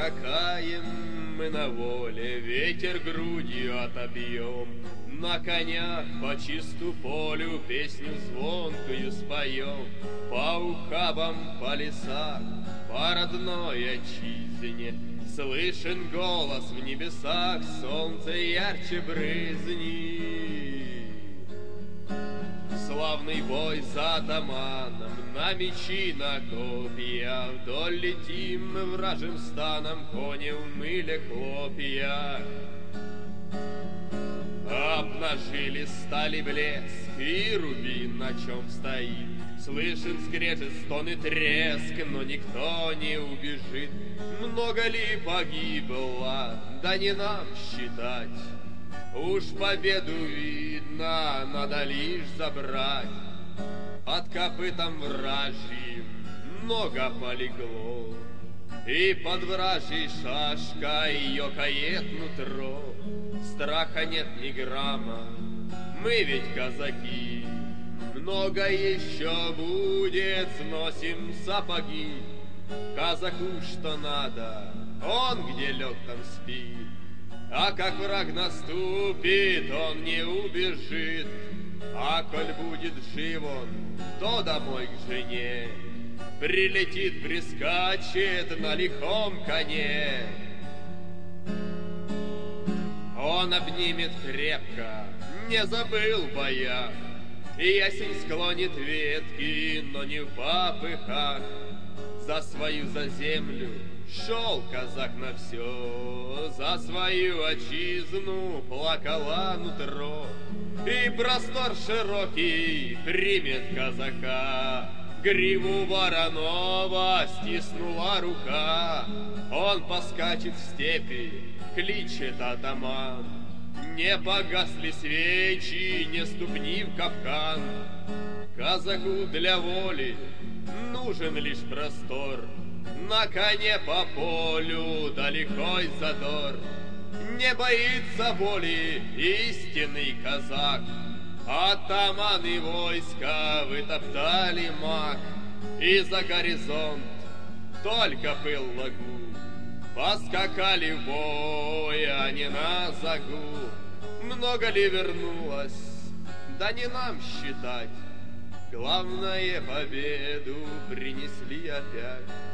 Поскакаем мы на воле, ветер грудью отобьем, на конях по чисту полю песню звонкую споем, по ухабам, по лесам, по родной отчизне. Слышен голос в небесах, солнце ярче брызни. Славный бой за атаманом, на мечи, на копья, вдоль летим мы вражьим станом, кони умыли хлопья. Обнажили стали блеск, и рубин на чем стоит. Слышен скрежет, стон и треск, но никто не убежит. Много ли погибло, да не нам считать. Уж победу видно, надо лишь забрать. Под копытом вражьим много полегло, и под вражьей шашкой ёкает нутро. Страха нет ни грамма, мы ведь казаки. Много еще будет, сносим сапоги. Казаку что надо, он где лег, там спит. А как враг наступит, он не убежит. А коль будет жив он, то домой к жене. Прилетит, прискачет на лихом коне. Он обнимет крепко, не забыл боя, и ясень склонит ветки, но не в попыхах. За свою, за землю шел казак на все, за свою отчизну плакала нутро. И простор широкий примет казака, гриву Воронова стиснула рука. Он поскачет в степи, кличет атаман. Не погасли свечи, не ступни в капкан. Казаку для воли нужен лишь простор, на коне по полю далекой задор. Не боится боли истинный казак, атаманы войска вытоптали мак. И за горизонт только пыл лагу, поскакали в бой, а не на загу. Много ли вернулось, да не нам считать. Главное, победу принесли опять.